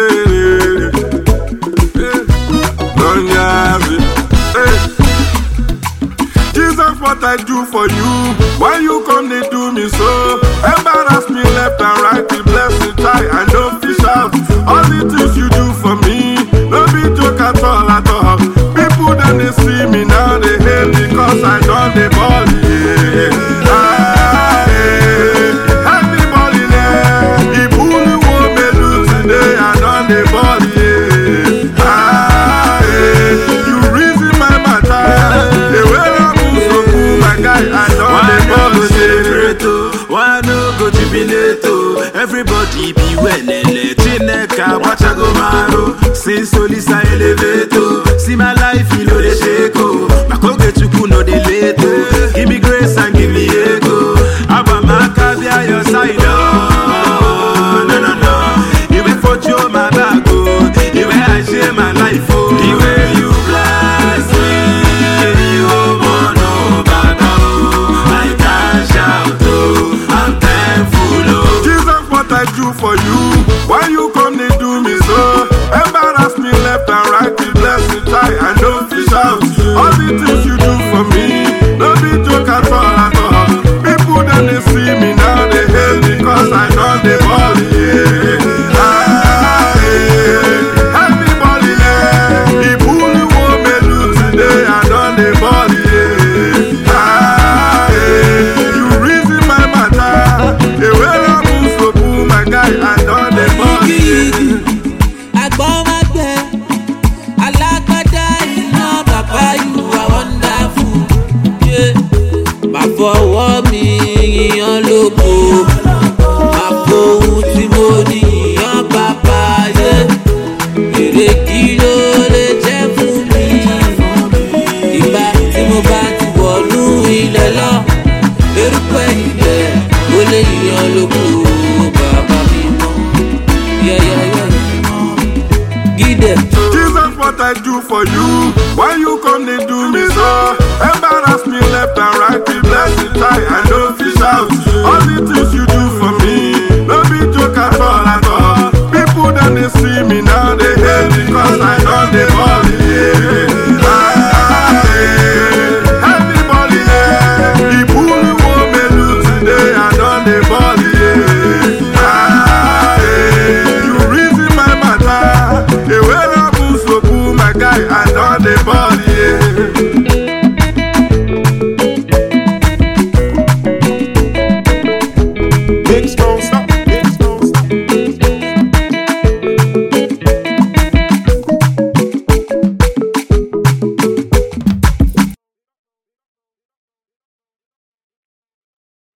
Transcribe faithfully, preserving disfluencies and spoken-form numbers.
Jesus, what I do for you, why you come they do me so? Embarrass me left and right, the blessing try and don't fish out. All the things you do for me, no be joke at all at all. People then they see me now, they hate me cause I done the ball, yeah. Ah, yeah. Everybody there, the bully won't me do today, I done the ball, yeah. Ah, yeah. You reason my matter, the way I move so cool, my guy, I done the ball, yeah. Why no go jubilate? Everybody be well, Chineka, Wachago Maro, since Solisa Elevato. See my life, you know the shako. Makoge Chuku no de leto. Give me grace and give me ego. Abamaka be at your side. Oh, no, no, no. You will for my back. You will I share my life. Oh, the way you bless me. You won't know back. I can shout. Oh, I'm thankful. Oh, Jesus, what I do for you, why you come they do me so? Embarrass me left and right, the blessing try and don't fish out. All the things you do for me, no be joke at all at all. People then they see me now, they hate me cause I done the ball, yeah. Ah, yeah. Everybody there, the bully won't me do today, I done the ball, yeah. Ah, yeah. You reason my matter, the way I move so cool, my guy, I done the ball, yeah. Fọwọ́ mi yíyan lóko, máa fohùn tí mo ní yíyan bàbá yé. Èrè kí ló lè jẹ́ fún mi? Ìgbà tí mo bá ti wọ̀lú ilẹ̀ lọ, erùpẹ̀ ilẹ̀ ó lè yíyan lóko, bàbá mi mọ́. Jesus, what I do for you, why you come they do me so? Embarrass